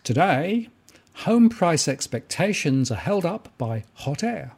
Today, home price expectations are held up by hot air.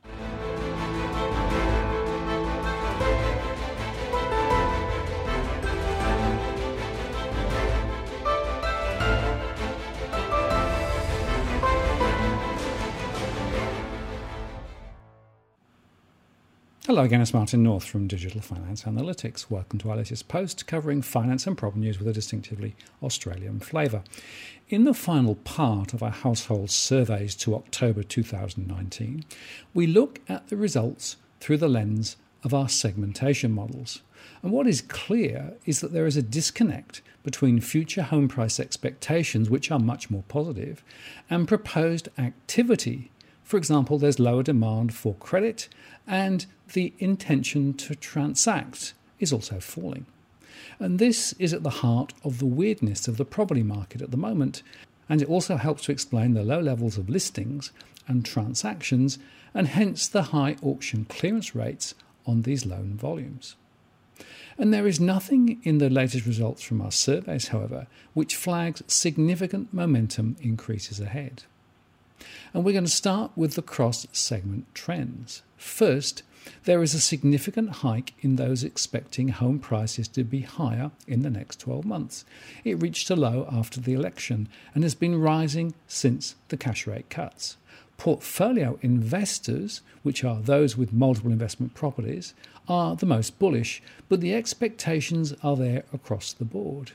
Hello again, it's Martin North from Digital Finance Analytics. Welcome to our latest post covering finance and property news with a distinctively Australian flavour. In the final part of our household surveys to October 2019, we look at the results through the lens of our segmentation models. And what is clear is that there is a disconnect between future home price expectations, which are much more positive, and proposed activity. For example, there's lower demand for credit and the intention to transact is also falling. And this is at the heart of the weirdness of the property market at the moment, and it also helps to explain the low levels of listings and transactions and hence the high auction clearance rates on these loan volumes. And there is nothing in the latest results from our surveys, however, which flags significant momentum increases ahead. And we're going to start with the cross-segment trends. First, there is a significant hike in those expecting home prices to be higher in the next 12 months. It reached a low after the election and has been rising since the cash rate cuts. Portfolio investors, which are those with multiple investment properties, are the most bullish, but the expectations are there across the board.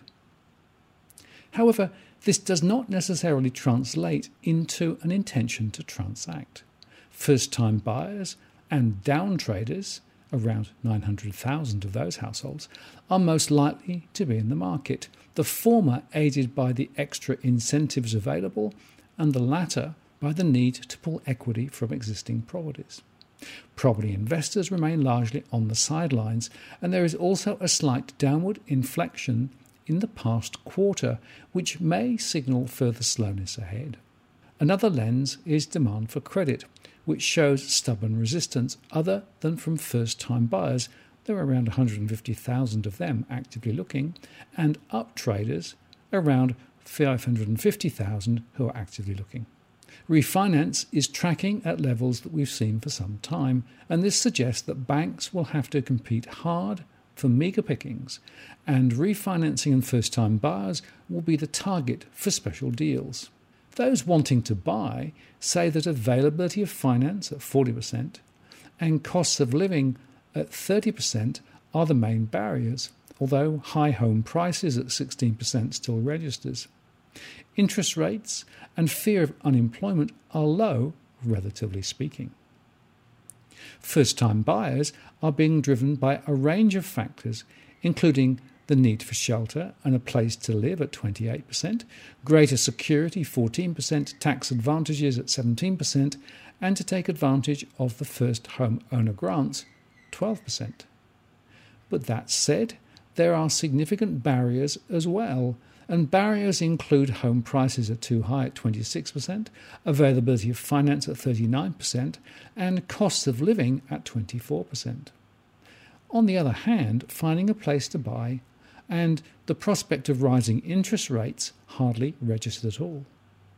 However, this does not necessarily translate into an intention to transact. First-time buyers and down traders, around 900,000 of those households, are most likely to be in the market, the former aided by the extra incentives available and the latter by the need to pull equity from existing properties. Property investors remain largely on the sidelines, and there is also a slight downward inflection in the past quarter, which may signal further slowness ahead. Another lens is demand for credit, which shows stubborn resistance other than from first-time buyers. There are around 150,000 of them actively looking, and up traders, around 550,000 who are actively looking. Refinance is tracking at levels that we've seen for some time, and this suggests that banks will have to compete hard for meagre pickings, and refinancing and first-time buyers will be the target for special deals. Those wanting to buy say that availability of finance at 40% and costs of living at 30% are the main barriers, although high home prices at 16% still registers. Interest rates and fear of unemployment are low, relatively speaking. First-time buyers are being driven by a range of factors, including the need for shelter and a place to live at 28%, greater security 14%, tax advantages at 17%, and to take advantage of the first home owner grants 12%. But that said, there are significant barriers as well, and barriers include home prices are too high at 26%, availability of finance at 39%, and costs of living at 24%. On the other hand, finding a place to buy and the prospect of rising interest rates hardly registered at all.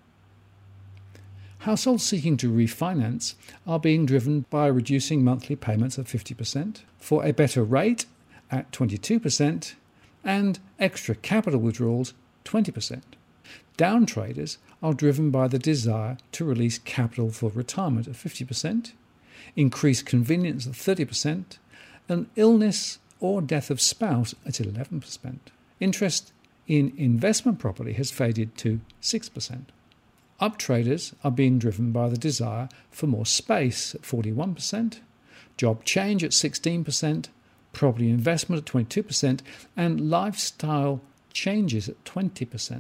Households seeking to refinance are being driven by reducing monthly payments at 50%, for a better rate at 22%, and extra capital withdrawals 20%. Down traders are driven by the desire to release capital for retirement at 50%, increased convenience at 30%, and illness or death of spouse at 11%. Interest in investment property has faded to 6%. Up traders are being driven by the desire for more space at 41%, job change at 16%, property investment at 22%, and lifestyle changes at 20%.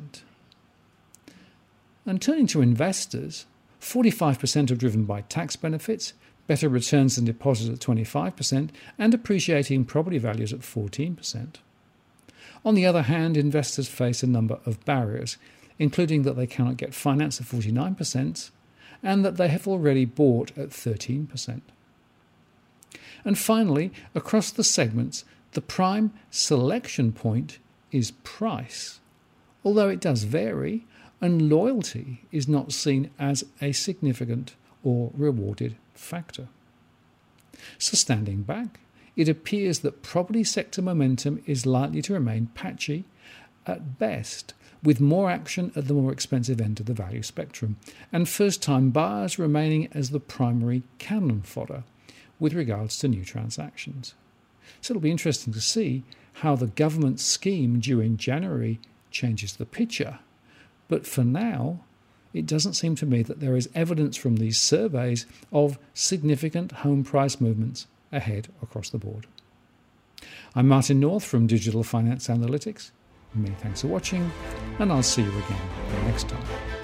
And turning to investors, 45% are driven by tax benefits, better returns than deposits at 25%, and appreciating property values at 14%. On the other hand, investors face a number of barriers, including that they cannot get finance at 49% and that they have already bought at 13%. And finally, across the segments, the prime selection point is price. Although it does vary, and loyalty is not seen as a significant or rewarded factor. So standing back, it appears that property sector momentum is likely to remain patchy at best, with more action at the more expensive end of the value spectrum, and first-time buyers remaining as the primary cannon fodder with regards to new transactions. So it'll be interesting to see how the government scheme due in January changes the picture. But for now, it doesn't seem to me that there is evidence from these surveys of significant home price movements ahead across the board. I'm Martin North from Digital Finance Analytics. Many thanks for watching, and I'll see you again next time.